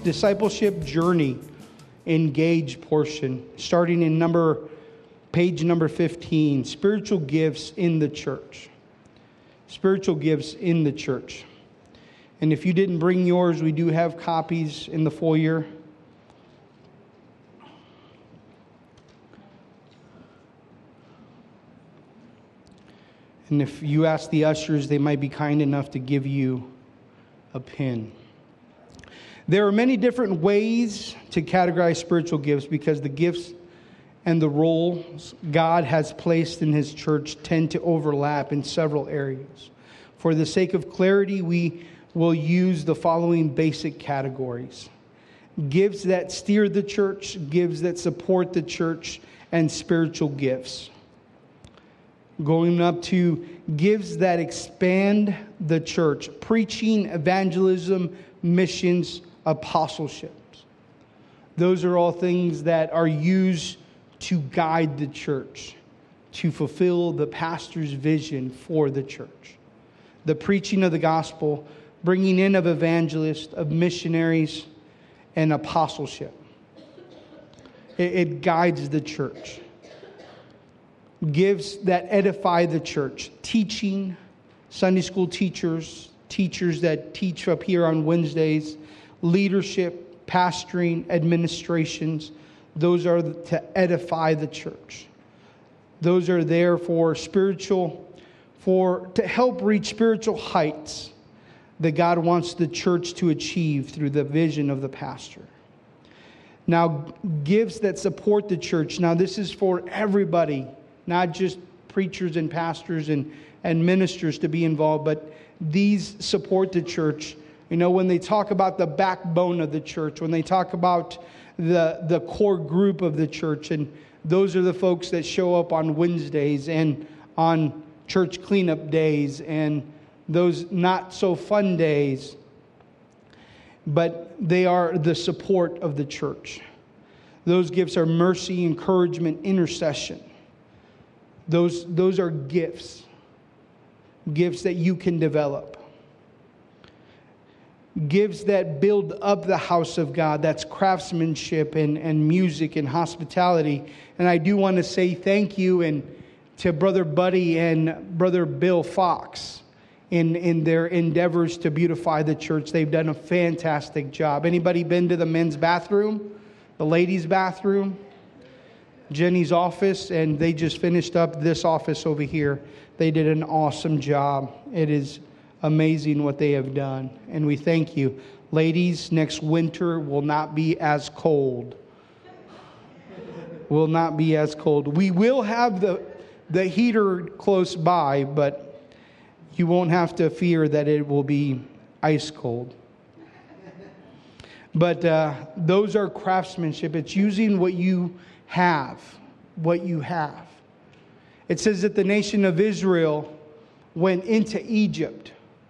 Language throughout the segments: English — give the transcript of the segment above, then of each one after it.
discipleship journey engage portion, starting in page number 15, spiritual gifts in the church. Spiritual gifts in the church. And if you didn't bring yours, we do have copies in the foyer. And if you ask the ushers, they might be kind enough to give you a pin. There are many different ways to categorize spiritual gifts because the gifts and the roles God has placed in His church tend to overlap in several areas. For the sake of clarity, we will use the following basic categories: gifts that steer the church, gifts that support the church, and spiritual gifts. Going up to gifts that expand the church: preaching, evangelism, missions, apostleship. Those are all things that are used to guide the church, to fulfill the pastor's vision for the church. The preaching of the gospel, bringing in of evangelists, of missionaries, and apostleship. It guides the church. Gifts that edify the church: teaching, Sunday school teachers, teachers that teach up here on Wednesdays, leadership, pastoring, administrations. Those are to edify the church. Those are there to help reach spiritual heights that God wants the church to achieve through the vision of the pastor. Now, gifts that support the church. Now, this is for everybody, not just preachers and pastors and ministers to be involved, but these support the church. You know, when they talk about the backbone of the church, when they talk about the core group of the church, and those are the folks that show up on Wednesdays and on church cleanup days and those not so fun days, but they are the support of the church. Those gifts are mercy, encouragement, intercession. Those are gifts that you can develop. Gifts that build up the house of God. That's craftsmanship and music and hospitality. And I do want to say thank you to Brother Buddy and Brother Bill Fox in their endeavors to beautify the church. They've done a fantastic job. Anybody been to the men's bathroom? The ladies' bathroom? Jenny's office? And they just finished up this office over here. They did an awesome job. It is amazing what they have done, and we thank you. Ladies, next winter will not be as cold. Will not be as cold. We will have the heater close by, but you won't have to fear that it will be ice cold. But those are craftsmanship. It's using what you have. What you have. It says that the nation of Israel went into Egypt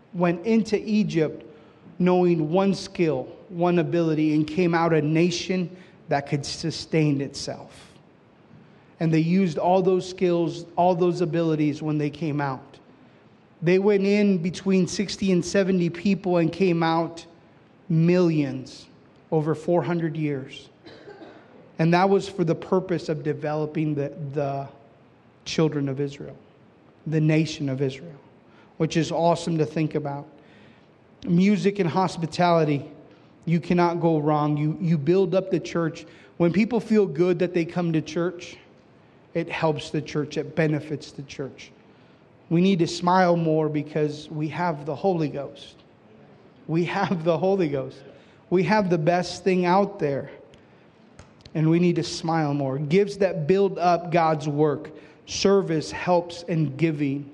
knowing one skill, one ability, and came out a nation that could sustain itself. And they used all those skills, all those abilities when they came out. They went in between 60 and 70 people and came out millions over 400 years. And that was for the purpose of developing the children of Israel, the nation of Israel, which is awesome to think about. Music and hospitality, you cannot go wrong. You build up the church. When people feel good that they come to church, it helps the church. It benefits the church. We need to smile more because we have the Holy Ghost. We have the Holy Ghost. We have the best thing out there. And we need to smile more. Gifts that build up God's work. Service, helps, and giving.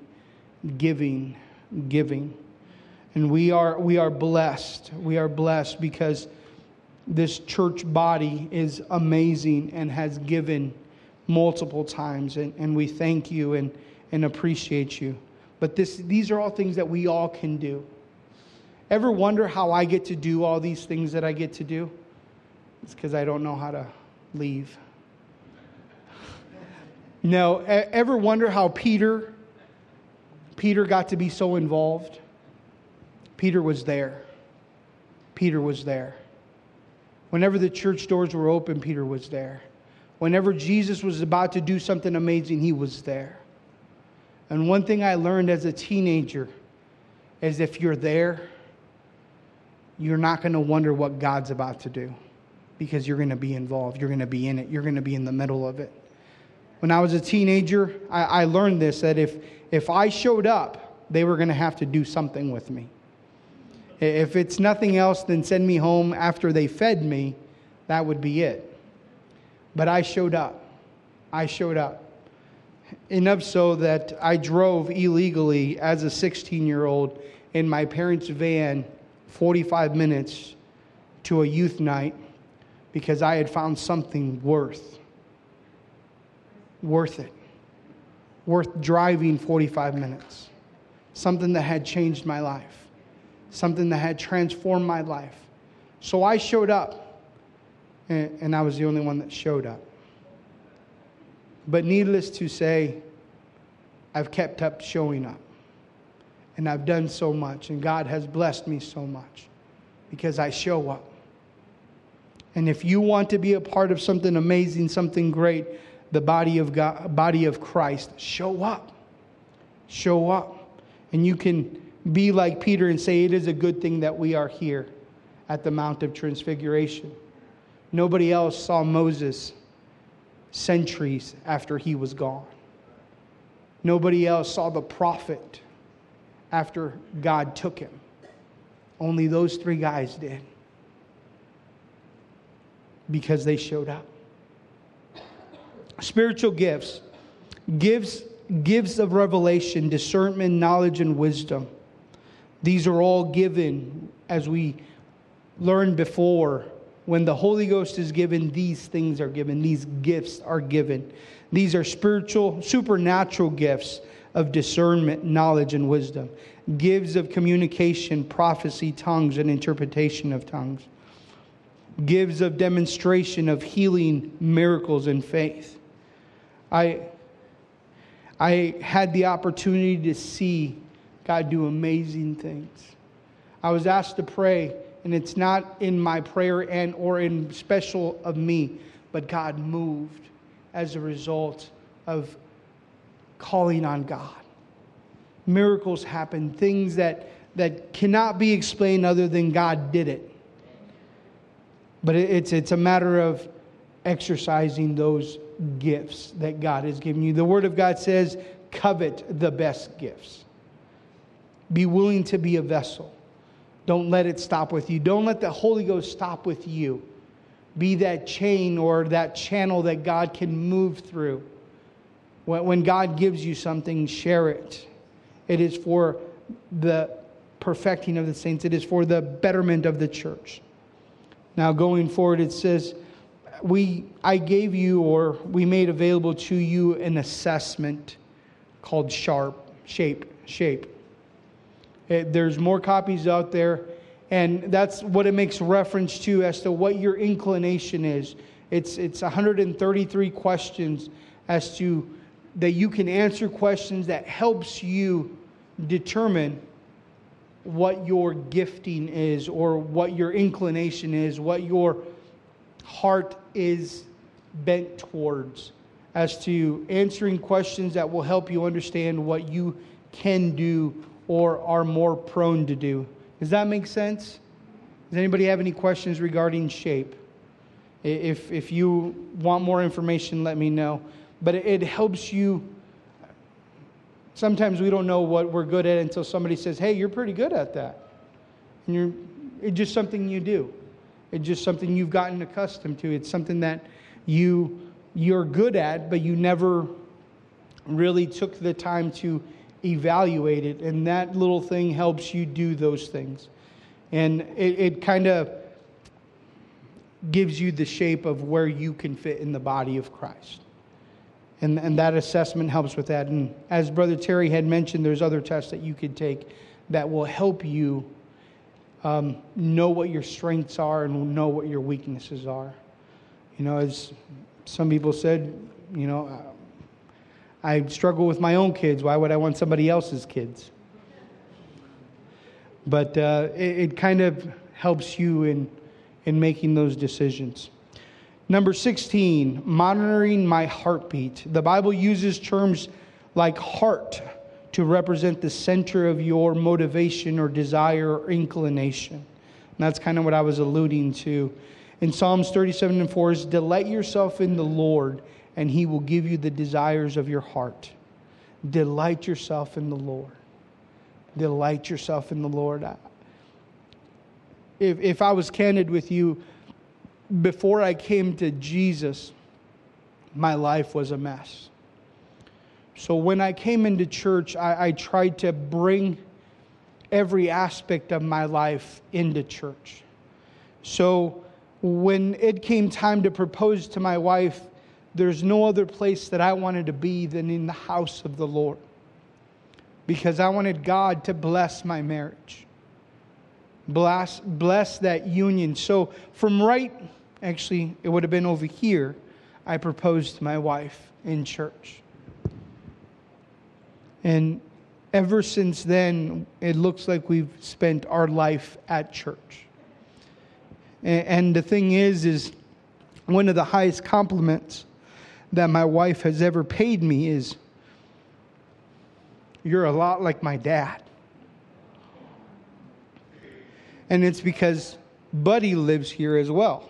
And we are blessed. We are blessed because this church body is amazing and has given multiple times. And we thank you and appreciate you. But these are all things that we all can do. Ever wonder how I get to do all these things that I get to do? It's because I don't know how to leave. No, ever wonder how Peter got to be so involved? Peter was there. Whenever the church doors were open, Peter was there. Whenever Jesus was about to do something amazing, he was there. And one thing I learned as a teenager is if you're there, you're not going to wonder what God's about to do, because you're going to be involved. You're going to be in it. You're going to be in the middle of it. When I was a teenager, I learned this, that if I showed up, they were going to have to do something with me. If it's nothing else than send me home after they fed me, that would be it. But I showed up. I showed up. Enough so that I drove illegally as a 16-year-old in my parents' van 45 minutes to a youth night because I had found something worth it. Worth driving 45 minutes. Something that had changed my life. Something that had transformed my life. So I showed up. And I was the only one that showed up. But needless to say, I've kept up showing up. And I've done so much. And God has blessed me so much. Because I show up. And if you want to be a part of something amazing, something great, the body of God, body of Christ, show up. Show up. And you can be like Peter and say, it is a good thing that we are here at the Mount of Transfiguration. Nobody else saw Moses centuries after he was gone. Nobody else saw the prophet after God took him. Only those 3 guys did. Because they showed up. Spiritual gifts. Gifts of revelation, discernment, knowledge, and wisdom. These are all given, as we learned before. When the Holy Ghost is given, these things are given. These gifts are given. These are spiritual, supernatural gifts of discernment, knowledge, and wisdom. Gifts of communication, prophecy, tongues, and interpretation of tongues. Gifts of demonstration of healing, miracles, and faith. I had the opportunity to see God do amazing things. I was asked to pray, and it's not in my prayer and or in special of me, but God moved as a result of calling on God. Miracles happen, things that cannot be explained other than God did it. But it's a matter of exercising those gifts that God has given you. The Word of God says, covet the best gifts. Be willing to be a vessel. Don't let it stop with you. Don't let the Holy Ghost stop with you. Be that chain or that channel that God can move through. When God gives you something, share it. It is for the perfecting of the saints. It is for the betterment of the church. Now going forward, it says, I gave you, or we made available to you, an assessment called Shape. There's more copies out there, and that's what it makes reference to as to what your inclination is. It's 133 questions as to that you can answer questions that helps you determine what your gifting is, or what your inclination is, what your heart is bent towards, as to answering questions that will help you understand what you can do or are more prone to do. Does that make sense? Does anybody have any questions regarding Shape? If you want more information, let me know. But it helps you. Sometimes we don't know what we're good at until somebody says, hey, you're pretty good at that. And it's just something you do. It's just something you've gotten accustomed to. It's something that you're good at, but you never really took the time to evaluate it. And that little thing helps you do those things. And it kind of gives you the shape of where you can fit in the body of Christ. And that assessment helps with that. And as Brother Terry had mentioned, there's other tests that you could take that will help you know what your strengths are and know what your weaknesses are. You know, as some people said, you know, I struggle with my own kids. Why would I want somebody else's kids? But it kind of helps you in in making those decisions. Number 16, monitoring my heartbeat. The Bible uses terms like heart to represent the center of your motivation or desire or inclination. And that's kind of what I was alluding to. In Psalms 37:4 is, delight yourself in the Lord, and He will give you the desires of your heart. Delight yourself in the Lord. Delight yourself in the Lord. If I was candid with you, before I came to Jesus, my life was a mess. So when I came into church, I tried to bring every aspect of my life into church. So when it came time to propose to my wife, there's no other place that I wanted to be than in the house of the Lord, because I wanted God to bless my marriage. Bless that union. So actually, it would have been over here, I proposed to my wife in church. And ever since then, it looks like we've spent our life at church. And the thing is one of the highest compliments that my wife has ever paid me is, you're a lot like my dad. And it's because Buddy lives here as well.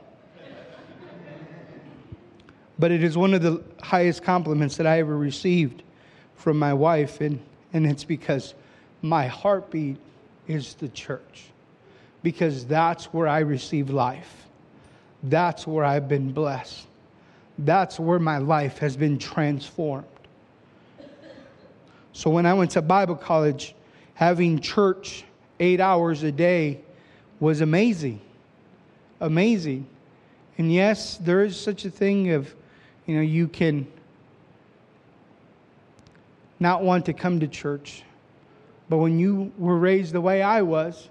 But it is one of the highest compliments that I ever received from my wife, and it's because my heartbeat is the church. Because that's where I receive life. That's where I've been blessed. That's where my life has been transformed. So when I went to Bible college, having church 8 hours a day was amazing. Amazing. And yes, there is such a thing of, you can not want to come to church. But when you were raised the way I was,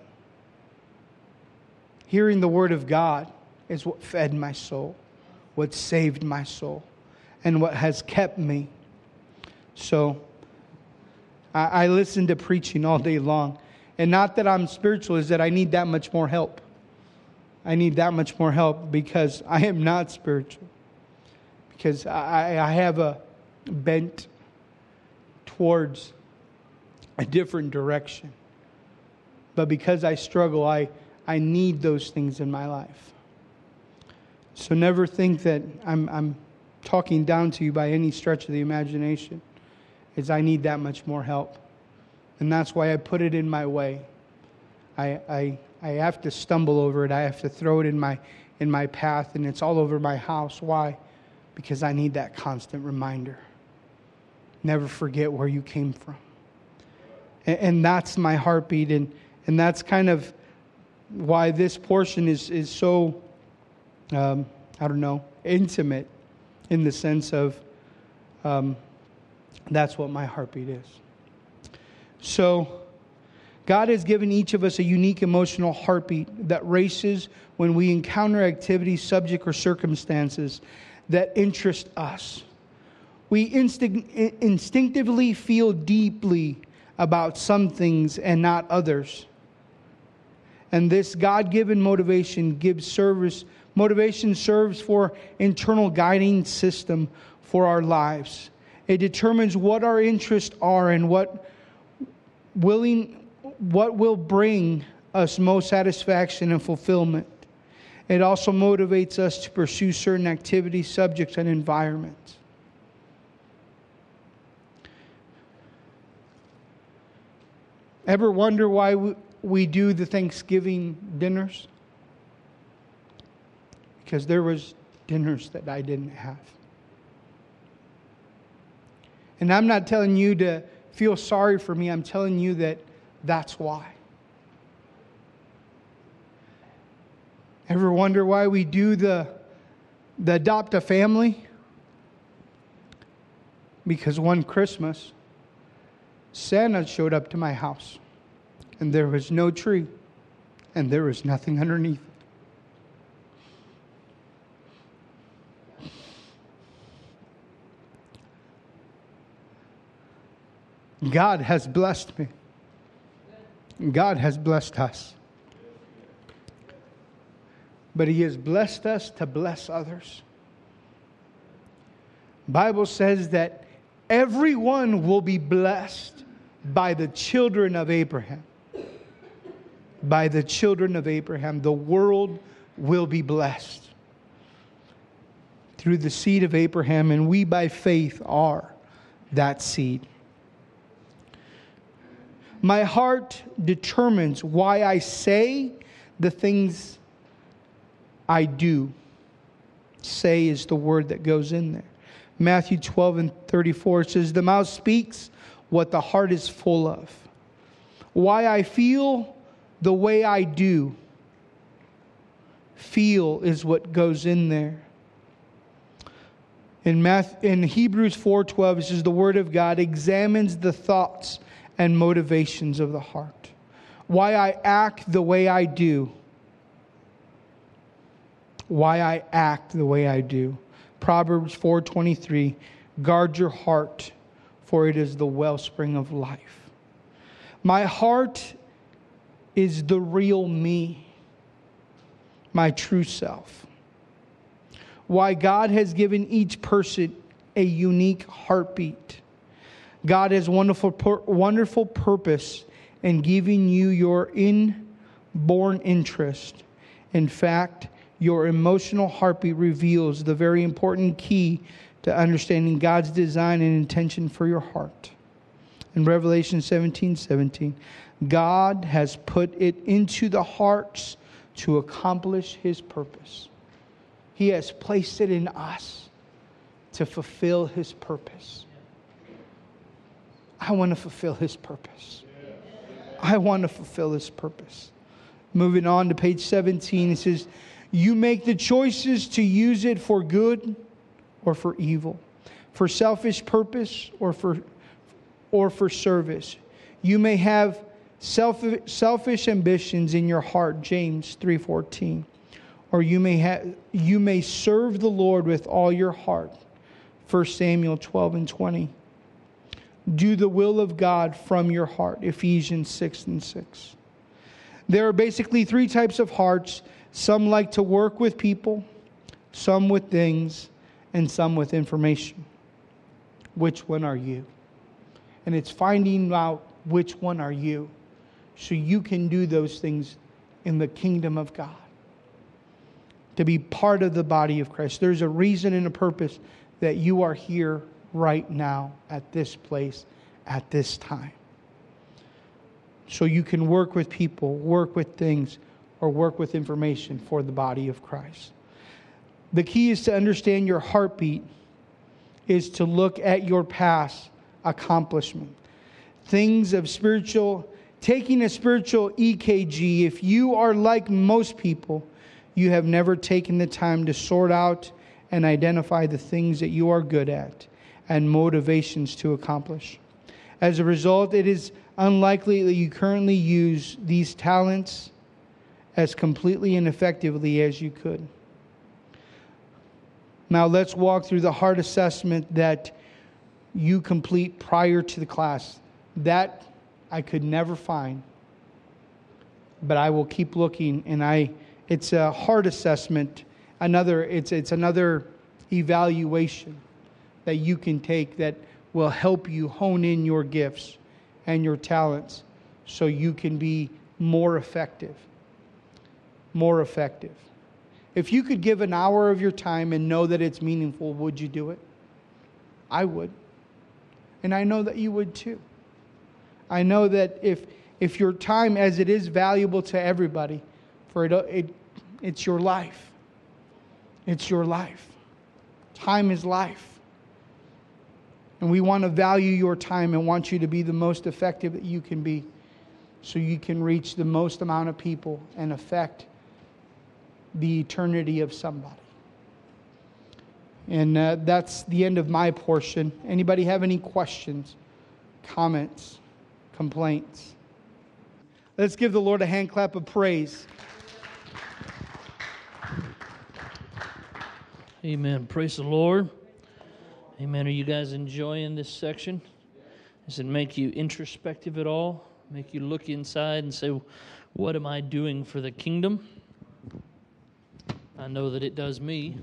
hearing the Word of God is what fed my soul, what saved my soul, and what has kept me. So I listen to preaching all day long. And not that I'm spiritual, is that I need that much more help. I need that much more help because I am not spiritual. Because I have a bent towards a different direction. But because I struggle, I need those things in my life. So never think that I'm talking down to you by any stretch of the imagination. Is I need that much more help. And that's why I put it in my way. I have to stumble over it. I have to throw it in my path, and it's all over my house. Why? Because I need that constant reminder. Never forget where you came from. And that's my heartbeat, and that's kind of why this portion is so, intimate in the sense of that's what my heartbeat is. So, God has given each of us a unique emotional heartbeat that races when we encounter activities, subject, or circumstances that interest us. We instinctively feel deeply about some things and not others. And this God-given motivation serves for internal guiding system for our lives. It determines what our interests are and what will bring us most satisfaction and fulfillment. It also motivates us to pursue certain activities, subjects, and environments. Ever wonder why we do the Thanksgiving dinners? Because there was dinners that I didn't have. And I'm not telling you to feel sorry for me. I'm telling you that that's why. Ever wonder why we do the adopt a family? Because one Christmas, Santa showed up to my house, and there was no tree, and there was nothing underneath. God has blessed me. God has blessed us. but He has blessed us to bless others. The Bible says that everyone will be blessed by the children of Abraham. By the children of Abraham, the world will be blessed through the seed of Abraham, and we by faith are that seed. My heart determines why I say the things I do. Say is the word that goes in there. Matthew 12:34 says, the mouth speaks what the heart is full of. Why I feel the way I do. Feel is what goes in there. In Hebrews 4:12, it says, the word of God examines the thoughts and motivations of the heart. Why I act the way I do. Why I act the way I do. Proverbs 4:23, guard your heart, for it is the wellspring of life. My heart is the real me, my true self. Why God has given each person a unique heartbeat. God has wonderful purpose in giving you your inborn interest. In fact, your emotional heartbeat reveals the very important key to understanding God's design and intention for your heart. In Revelation 17:17, God has put it into the hearts to accomplish His purpose. He has placed it in us to fulfill His purpose. I want to fulfill His purpose. I want to fulfill His purpose. Moving on to page 17, it says, you make the choices to use it for good or for evil, for selfish purpose or for service. You may have selfish ambitions in your heart, James 3:14, or you may serve the Lord with all your heart, 1 Samuel 12:20. Do the will of God from your heart, Ephesians 6:6. There are basically three types of hearts. Some like to work with people, some with things, and some with information. Which one are you? And it's finding out which one are you, so you can do those things in the kingdom of God. To be part of the body of Christ. There's a reason and a purpose that you are here right now at this place at this time. So you can work with people, work with things, or work with information for the body of Christ. The key is to understand your heartbeat, is to look at your past accomplishment. Things of taking a spiritual EKG. If you are like most people, you have never taken the time to sort out and identify the things that you are good at and motivations to accomplish. As a result, it is unlikely that you currently use these talents as completely and effectively as you could. Now let's walk through the heart assessment that you complete prior to the class. That I could never find, but I will keep looking, and it's a heart assessment. It's another evaluation that you can take that will help you hone in your gifts and your talents so you can be more effective. More effective. If you could give an hour of your time and know that it's meaningful, would you do it? I would. And I know that you would too. I know that if your time, as it is valuable to everybody, it's your life. It's your life. Time is life. And we want to value your time and want you to be the most effective that you can be so you can reach the most amount of people and affect the eternity of somebody. And that's the end of my portion. Anybody have any questions, comments, complaints? Let's give the Lord a hand clap of praise. Amen. Praise the Lord. Amen. Are you guys enjoying this section? Does it make you introspective at all? Make you look inside and say, what am I doing for the kingdom? I know that it does me.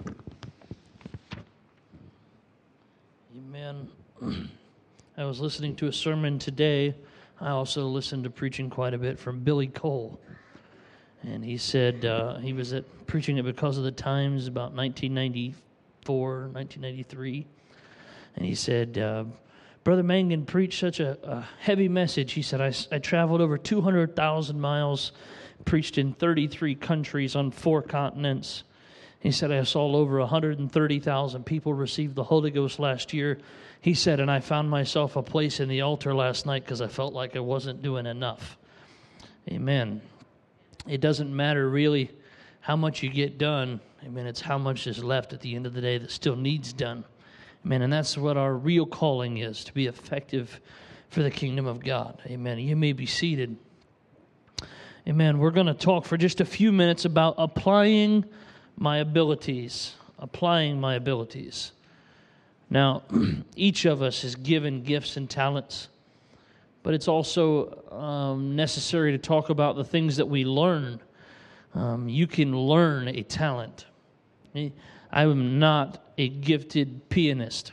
Amen. I was listening to a sermon today. I also listened to preaching quite a bit from Billy Cole. And he said he was preaching it because of the times about 1994, 1993. And he said, Brother Mangan preached such a heavy message. He said, I traveled over 200,000 miles, preached in 33 countries on 4 continents. He said, I saw over 130,000 people receive the Holy Ghost last year. He said, and I found myself a place in the altar last night because I felt like I wasn't doing enough. Amen. It doesn't matter really how much you get done. Amen. It's how much is left at the end of the day that still needs done. Amen. And that's what our real calling is, to be effective for the kingdom of God. Amen. You may be seated. Amen. We're going to talk for just a few minutes about applying my abilities. Applying my abilities. Now, each of us is given gifts and talents, but it's also necessary to talk about the things that we learn. You can learn a talent. I am not a gifted pianist.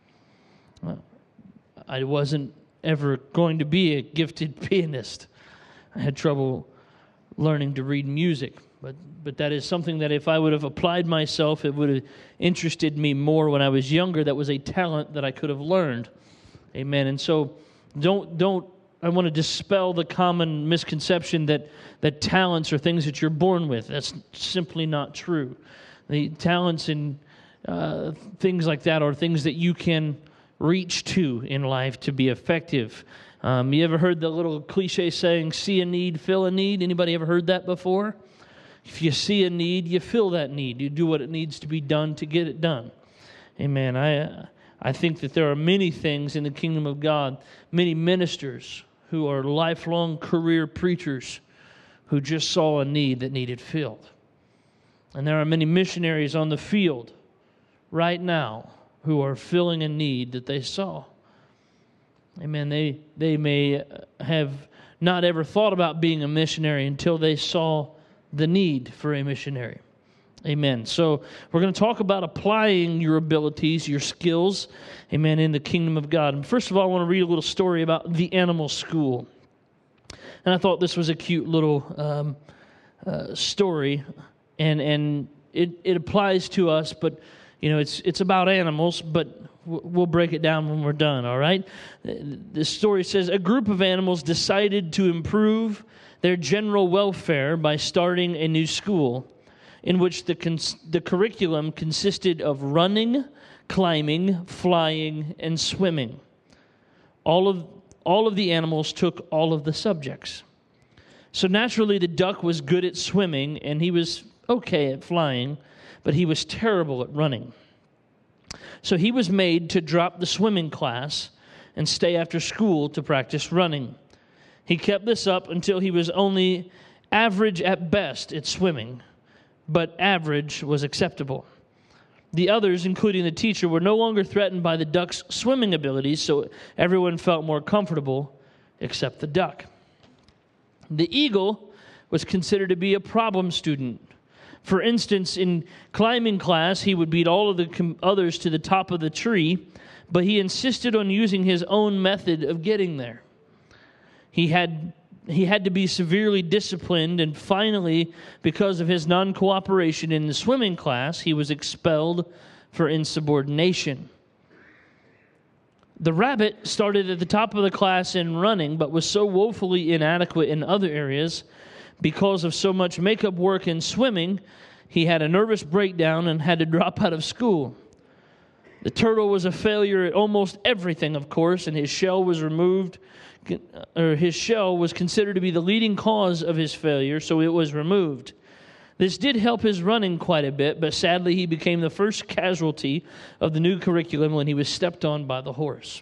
I wasn't ever going to be a gifted pianist. I had trouble learning to read music, but that is something that if I would have applied myself, it would have interested me more when I was younger. That was a talent that I could have learned. Amen. And so I want to dispel the common misconception that talents are things that you're born with. That's simply not true. The talents and things like that are things that you can reach to in life to be effective. You ever heard the little cliche saying, see a need, fill a need? Anybody ever heard that before? If you see a need, you fill that need. You do what it needs to be done to get it done. Amen. I think that there are many things in the kingdom of God, many ministers who are lifelong career preachers who just saw a need that needed filled. And there are many missionaries on the field right now who are filling a need that they saw. Amen. They may have not ever thought about being a missionary until they saw the need for a missionary. Amen. So we're going to talk about applying your abilities, your skills, amen, in the kingdom of God. And first of all, I want to read a little story about the animal school. And I thought this was a cute little story, and it applies to us, but you know, it's about animals, but we'll break it down when we're done, all right? The story says, a group of animals decided to improve their general welfare by starting a new school in which the curriculum consisted of running, climbing, flying, and swimming. All of the animals took all of the subjects. So naturally, the duck was good at swimming, and he was okay at flying, but he was terrible at running. So he was made to drop the swimming class and stay after school to practice running. He kept this up until he was only average at best at swimming, but average was acceptable. The others, including the teacher, were no longer threatened by the duck's swimming abilities, so everyone felt more comfortable except the duck. The eagle was considered to be a problem student. For instance, in climbing class, he would beat all of the others to the top of the tree, but he insisted on using his own method of getting there. He had to be severely disciplined, and finally, because of his non-cooperation in the swimming class, he was expelled for insubordination. The rabbit started at the top of the class in running, but was so woefully inadequate in other areas because of so much makeup work in swimming, he had a nervous breakdown and had to drop out of school. The turtle was a failure at almost everything, of course, and his shell was removed, or his shell was considered to be the leading cause of his failure, so it was removed. This did help his running quite a bit, but sadly he became the first casualty of the new curriculum when he was stepped on by the horse.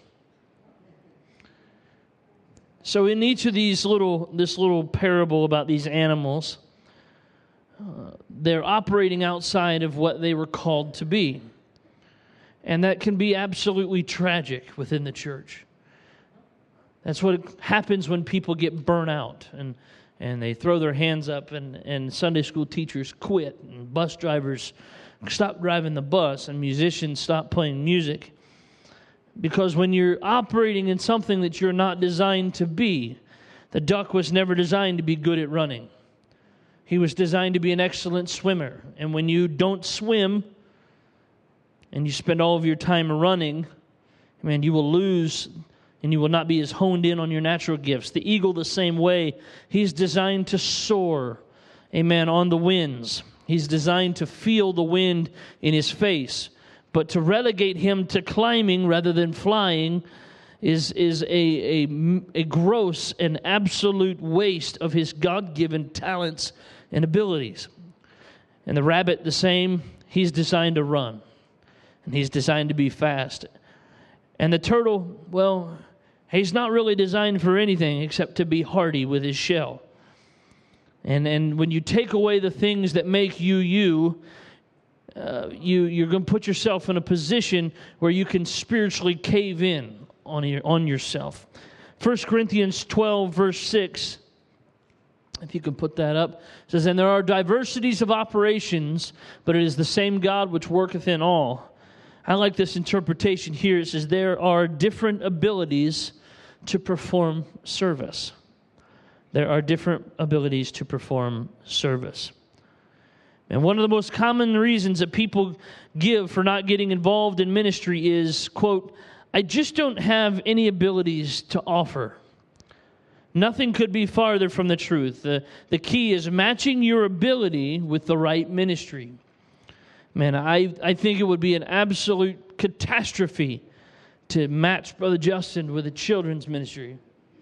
So in each of this little parable about these animals, they're operating outside of what they were called to be. And that can be absolutely tragic within the church. That's what happens when people get burnt out. And and they throw their hands up, and Sunday school teachers quit, and bus drivers stop driving the bus, and musicians stop playing music. Because when you're operating in something that you're not designed to be, the duck was never designed to be good at running. He was designed to be an excellent swimmer. And when you don't swim and you spend all of your time running, man, you will lose and you will not be as honed in on your natural gifts. The eagle, the same way, he's designed to soar, amen, on the winds. He's designed to feel the wind in his face. But to relegate him to climbing rather than flying is a gross and absolute waste of his God-given talents and abilities. And the rabbit, the same, he's designed to run. And he's designed to be fast. And the turtle, well, he's not really designed for anything except to be hardy with his shell. And when you take away the things that make you're going to put yourself in a position where you can spiritually cave in on yourself. 1 Corinthians 12, verse 6, if you can put that up, says, "And there are diversities of operations, but it is the same God which worketh in all." I like this interpretation here. It says, there are different abilities to perform service. There are different abilities to perform service. And one of the most common reasons that people give for not getting involved in ministry is, quote, "I just don't have any abilities to offer." Nothing could be farther from the truth. The key is matching your ability with the right ministry. Man, I think it would be an absolute catastrophe to match Brother Justin with a children's ministry.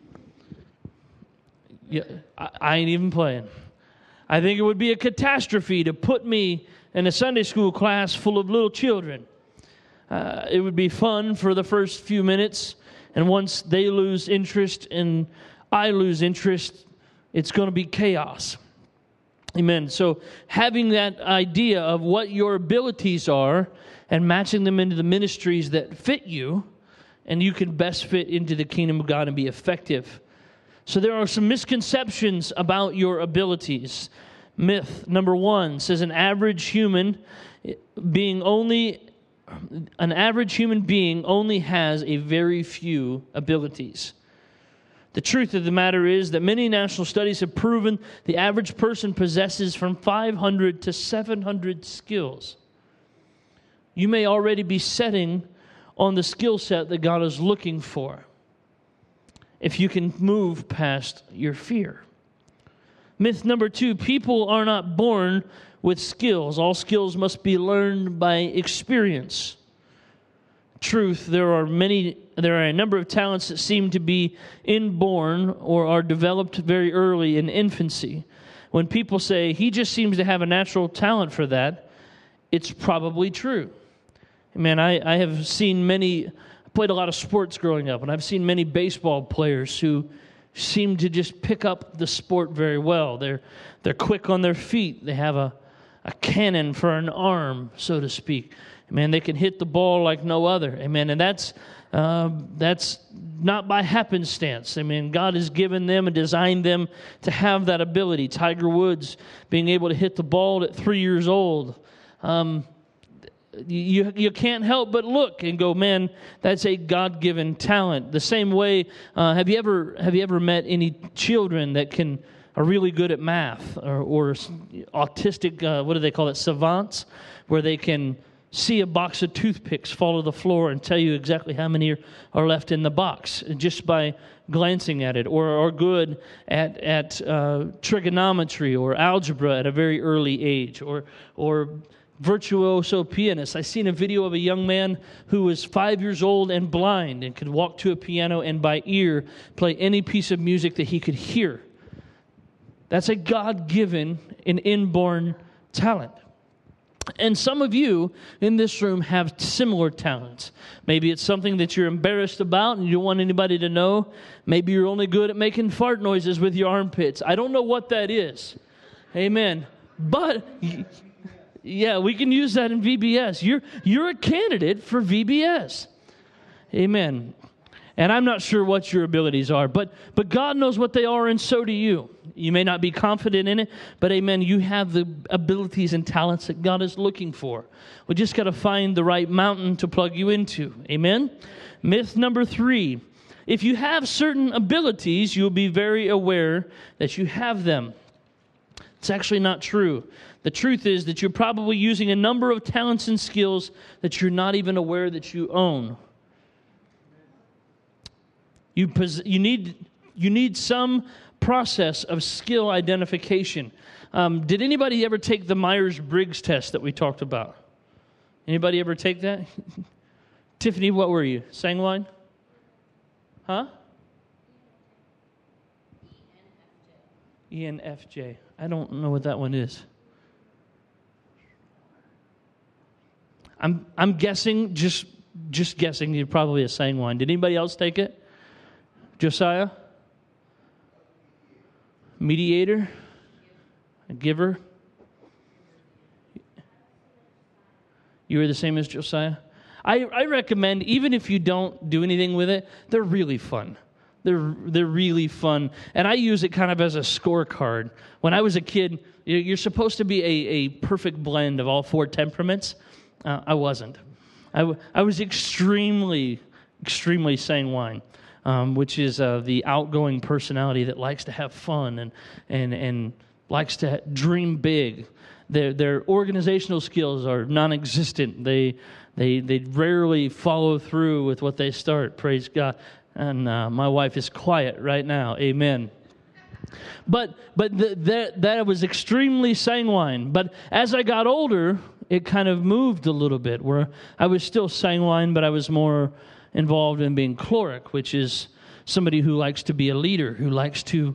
Yeah, I ain't even playing. I think it would be a catastrophe to put me in a Sunday school class full of little children. It would be fun for the first few minutes, and once they lose interest and I lose interest, it's going to be chaos. Amen. So having that idea of what your abilities are and matching them into the ministries that fit you, and you can best fit into the kingdom of God and be effective. So there are some misconceptions about your abilities. Myth number 1 says an average human being only has a very few abilities. The truth of the matter is that many national studies have proven the average person possesses from 500 to 700 skills. You may already be setting on the skill set that God is looking for, if you can move past your fear. Myth number 2, people are not born with skills. All skills must be learned by experience. Truth, there are a number of talents that seem to be inborn or are developed very early in infancy. When people say, he just seems to have a natural talent for that, it's probably true. Man, I have seen I played a lot of sports growing up, and I've seen many baseball players who seem to just pick up the sport very well. They're quick on their feet. They have a cannon for an arm, so to speak. Man, they can hit the ball like no other. Amen. And that's not by happenstance. I mean, God has given them and designed them to have that ability. Tiger Woods being able to hit the ball at 3 years old. You can't help but look and go, man, that's a God-given talent. The same way, have you ever met any children that are really good at math or autistic? What do they call it? Savants, where they can see a box of toothpicks fall to the floor and tell you exactly how many are left in the box just by glancing at it, or are good at trigonometry or algebra at a very early age, or virtuoso pianists. I seen a video of a young man who was 5 years old and blind and could walk to a piano and by ear play any piece of music that he could hear. That's a God-given and inborn talent. And some of you in this room have similar talents. Maybe it's something that you're embarrassed about and you don't want anybody to know. Maybe you're only good at making fart noises with your armpits. I don't know what that is. Amen. But yeah, we can use that in VBS. You're a candidate for VBS. Amen. And I'm not sure what your abilities are, but God knows what they are, and so do you. You may not be confident in it, but amen, you have the abilities and talents that God is looking for. We just got to find the right mountain to plug you into. Amen? Myth number 3. If you have certain abilities, you'll be very aware that you have them. It's actually not true. The truth is that you're probably using a number of talents and skills that you're not even aware that you own. You need some process of skill identification. Did anybody ever take the Myers-Briggs test that we talked about? Anybody ever take that? Tiffany, what were you? Sanguine? Huh? ENFJ. I don't know what that one is. I'm guessing, just guessing, you're probably a sanguine. Did anybody else take it? Josiah? Mediator? A giver? You were the same as Josiah? I recommend, even if you don't do anything with it, they're really fun. They're really fun. And I use it kind of as a scorecard. When I was a kid, you're supposed to be a perfect blend of all 4 temperaments. I wasn't. I was extremely sanguine. Which is the outgoing personality that likes to have fun and likes to dream big. Their organizational skills are non-existent. They rarely follow through with what they start. Praise God. And my wife is quiet right now. Amen. But that was extremely sanguine. But as I got older, it kind of moved a little bit, where I was still sanguine, but I was more involved in being chloric, which is somebody who likes to be a leader, who likes to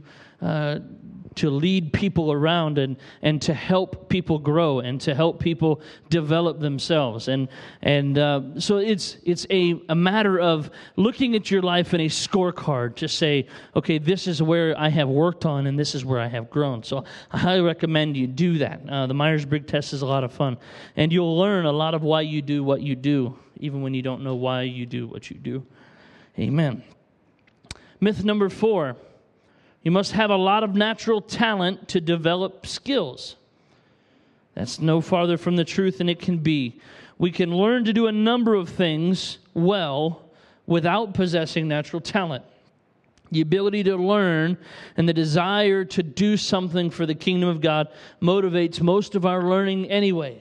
lead people around and to help people grow and to help people develop themselves. And so it's a matter of looking at your life in a scorecard to say, okay, this is where I have worked on and this is where I have grown. So I highly recommend you do that. The Myers-Briggs test is a lot of fun. And you'll learn a lot of why you do what you do, even when you don't know why you do what you do. Amen. Myth number 4. You must have a lot of natural talent to develop skills. That's no farther from the truth than it can be. We can learn to do a number of things well without possessing natural talent. The ability to learn and the desire to do something for the kingdom of God motivates most of our learning anyway.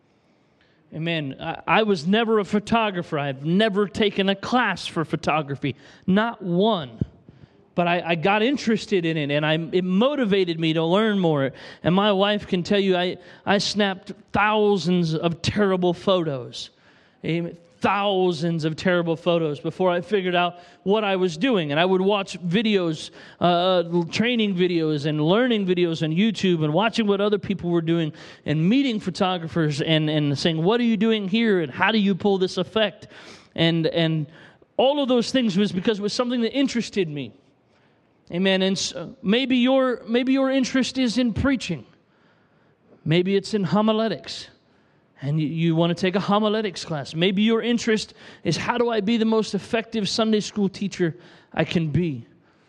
Amen. I was never a photographer. I've never taken a class for photography. Not one. But I got interested in it, and it motivated me to learn more. And my wife can tell you, I snapped thousands of terrible photos. Thousands of terrible photos before I figured out what I was doing. And I would watch videos, training videos and learning videos on YouTube and watching what other people were doing and meeting photographers and saying, what are you doing here and how do you pull this effect? And all of those things was because it was something that interested me. Amen. And so maybe your interest is in preaching. Maybe it's in homiletics. And you want to take a homiletics class. Maybe your interest is, how do I be the most effective Sunday school teacher I can be?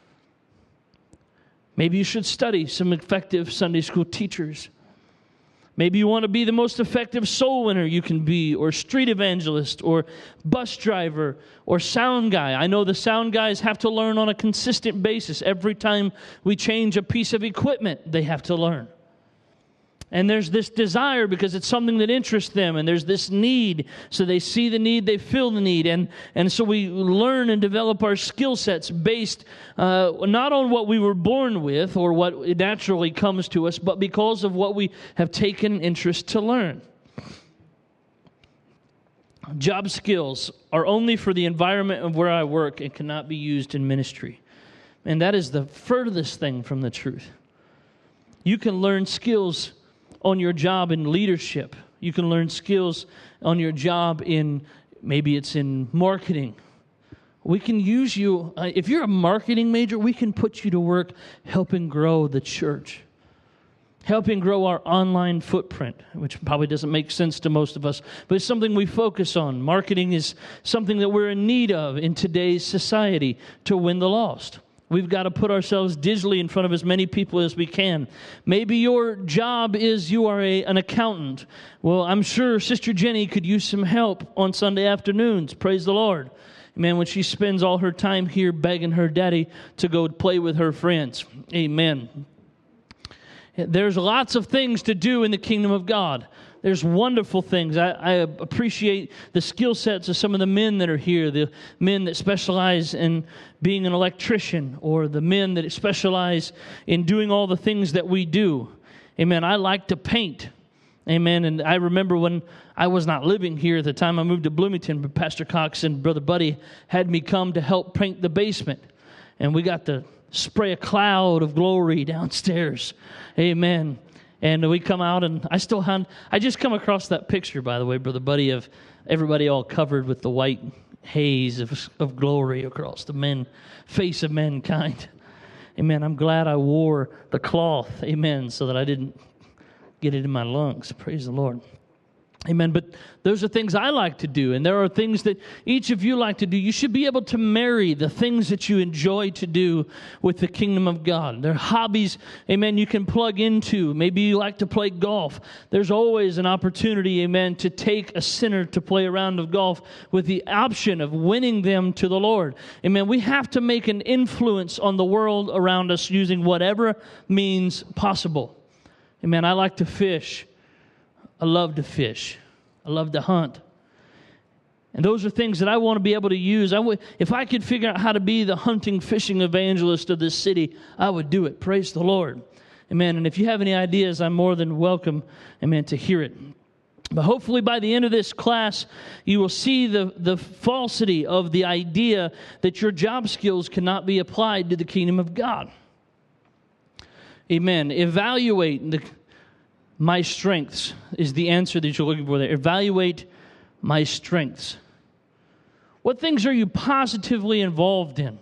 Maybe you should study some effective Sunday school teachers. Maybe you want to be the most effective soul winner you can be, or street evangelist, or bus driver, or sound guy. I know the sound guys have to learn on a consistent basis. Every time we change a piece of equipment, they have to learn. And there's this desire because it's something that interests them, and there's this need. So they see the need, they feel the need, and so we learn and develop our skill sets based not on what we were born with or what naturally comes to us, but because of what we have taken interest to learn. Job skills are only for the environment of where I work and cannot be used in ministry. And that is the furthest thing from the truth. You can learn skills on your job in leadership. You can learn skills on your job maybe it's in marketing. We can use you, if you're a marketing major, we can put you to work helping grow the church. helping grow our online footprint, which probably doesn't make sense to most of us, but it's something we focus on. Marketing is something that we're in need of in today's society to win the lost. We've got to put ourselves digitally in front of as many people as we can. Maybe your job is you are an accountant. Well, I'm sure Sister Jenny could use some help on Sunday afternoons. Praise the Lord. Amen. When she spends all her time here begging her daddy to go play with her friends. Amen. There's lots of things to do in the kingdom of God. There's wonderful things. I appreciate the skill sets of some of the men that are here, the men that specialize in being an electrician, or the men that specialize in doing all the things that we do. Amen. I like to paint. Amen. And I remember when I was not living here at the time I moved to Bloomington, but Pastor Cox and Brother Buddy had me come to help paint the basement. And we got to spray a cloud of glory downstairs. Amen. And we come out, and I just come across that picture, by the way, Brother Buddy, of everybody all covered with the white haze of glory across the face of mankind. Amen. I'm glad I wore the cloth, amen, so that I didn't get it in my lungs. Praise the Lord. Amen. But those are things I like to do, and there are things that each of you like to do. You should be able to marry the things that you enjoy to do with the kingdom of God. There are hobbies, amen, you can plug into. Maybe you like to play golf. There's always an opportunity, amen, to take a sinner to play a round of golf with the option of winning them to the Lord. Amen. We have to make an influence on the world around us using whatever means possible. Amen. I like to fish. I love to fish. I love to hunt. And those are things that I want to be able to use. If I could figure out how to be the hunting, fishing evangelist of this city, I would do it. Praise the Lord. Amen. And if you have any ideas, I'm more than welcome, amen, to hear it. But hopefully by the end of this class, you will see the falsity of the idea that your job skills cannot be applied to the kingdom of God. Amen. Evaluate my strengths is the answer that you're looking for there. Evaluate my strengths. What things are you positively involved in?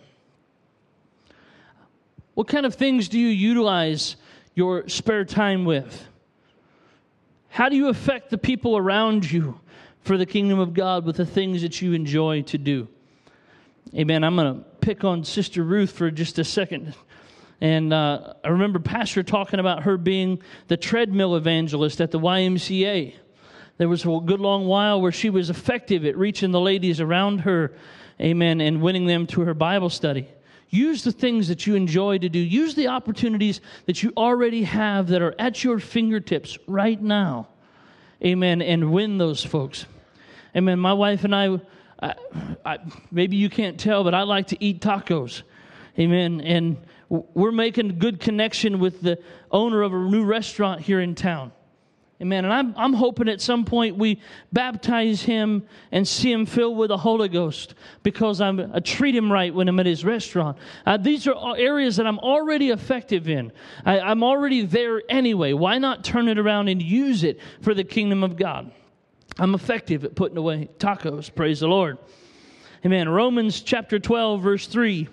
What kind of things do you utilize your spare time with? How do you affect the people around you for the kingdom of God with the things that you enjoy to do? Amen. I'm going to pick on Sister Ruth for just a second. And I remember Pastor talking about her being the treadmill evangelist at the YMCA. There was a good long while where she was effective at reaching the ladies around her, amen, and winning them to her Bible study. Use the things that you enjoy to do. Use the opportunities that you already have that are at your fingertips right now, amen, and win those folks. Amen. My wife and I maybe you can't tell, but I like to eat tacos, amen, and we're making a good connection with the owner of a new restaurant here in town. Amen. And I'm hoping at some point we baptize him and see him filled with the Holy Ghost because I treat him right when I'm at his restaurant. These are areas that I'm already effective in. I'm already there anyway. Why not turn it around and use it for the kingdom of God? I'm effective at putting away tacos. Praise the Lord. Amen. Romans chapter 12, verse 3.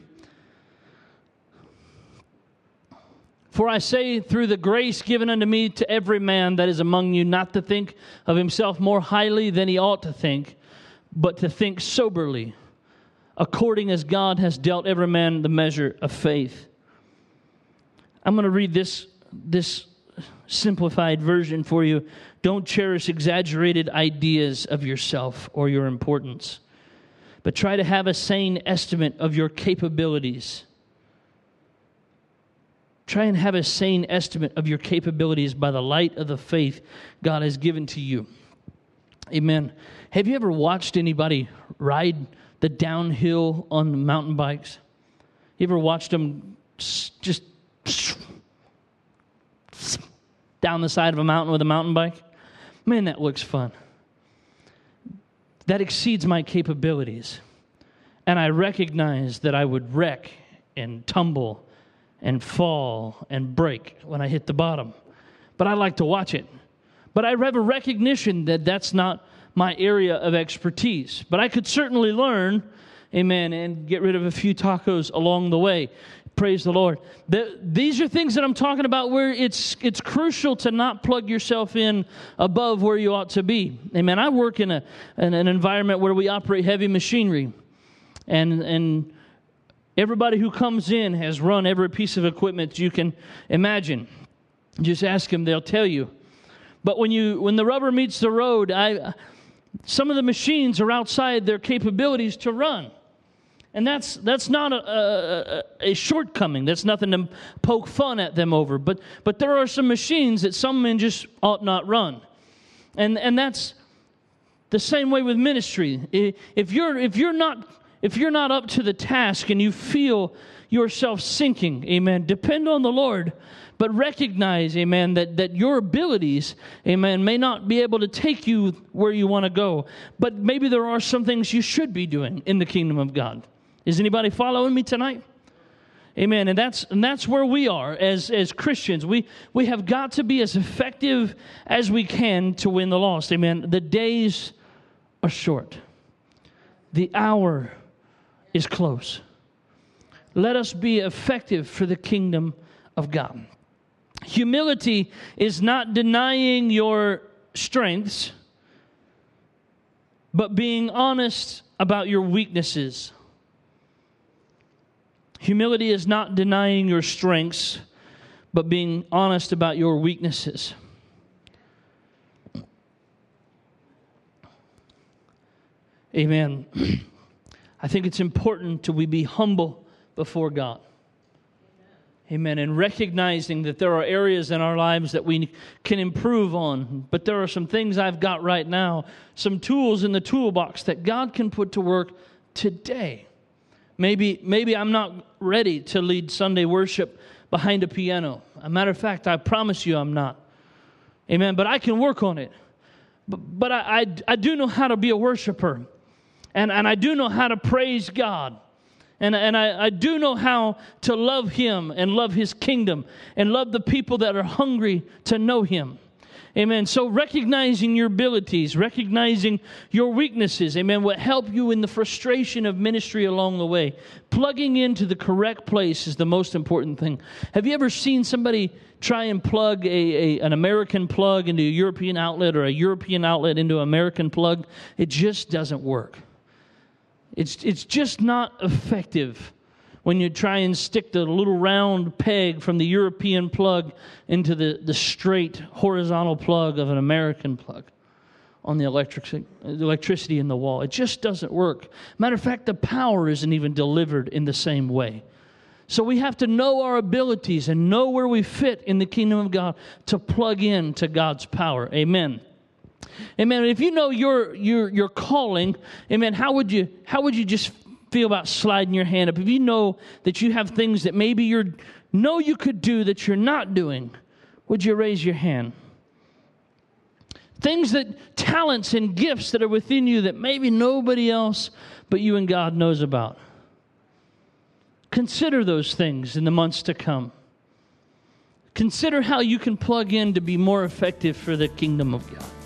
For I say, through the grace given unto me, to every man that is among you, not to think of himself more highly than he ought to think, but to think soberly, according as God has dealt every man the measure of faith. I'm going to read this simplified version for you. Don't cherish exaggerated ideas of yourself or your importance, but try to have a sane estimate of your capabilities. Try and have a sane estimate of your capabilities by the light of the faith God has given to you. Amen. Have you ever watched anybody ride the downhill on mountain bikes? You ever watched them just down the side of a mountain with a mountain bike? Man, that looks fun. That exceeds my capabilities. And I recognize that I would wreck and tumble and fall and break when I hit the bottom. But I like to watch it. But I have a recognition that that's not my area of expertise. But I could certainly learn, amen, and get rid of a few tacos along the way. Praise the Lord. These are things that I'm talking about where it's crucial to not plug yourself in above where you ought to be. Amen. I work in an environment where we operate heavy machinery. And everybody who comes in has run every piece of equipment you can imagine. Just ask them, they'll tell you. But when the rubber meets the road, some of the machines are outside their capabilities to run. And that's not a shortcoming. That's nothing to poke fun at them over. But there are some machines that some men just ought not run. And that's the same way with ministry. If you're not up to the task and you feel yourself sinking, amen, depend on the Lord. But recognize, amen, that your abilities, amen, may not be able to take you where you want to go. But maybe there are some things you should be doing in the kingdom of God. Is anybody following me tonight? Amen. And that's where we are as Christians. We have got to be as effective as we can to win the lost. Amen. The days are short. The hour is close. Let us be effective for the kingdom of God. Humility is not denying your strengths, but being honest about your weaknesses. Humility is not denying your strengths, but being honest about your weaknesses. Amen. I think it's important we be humble before God. Amen. And recognizing that there are areas in our lives that we can improve on. But there are some things I've got right now, some tools in the toolbox that God can put to work today. Maybe I'm not ready to lead Sunday worship behind a piano. As a matter of fact, I promise you I'm not. Amen. But I can work on it. But I do know how to be a worshiper. And I do know how to praise God. And I do know how to love Him and love His kingdom and love the people that are hungry to know Him. Amen. So recognizing your abilities, recognizing your weaknesses, amen, will help you in the frustration of ministry along the way. Plugging into the correct place is the most important thing. Have you ever seen somebody try and plug an American plug into a European outlet or a European outlet into an American plug? It just doesn't work. It's just not effective when you try and stick the little round peg from the European plug into the straight horizontal plug of an American plug on the electricity in the wall. It just doesn't work. Matter of fact, the power isn't even delivered in the same way. So we have to know our abilities and know where we fit in the kingdom of God to plug in to God's power. Amen. Amen. If you know your calling, amen, how would you just feel about sliding your hand up? If you know that you have things that maybe you could do that you're not doing, would you raise your hand? Things talents and gifts that are within you that maybe nobody else but you and God knows about. Consider those things in the months to come. Consider how you can plug in to be more effective for the kingdom of God.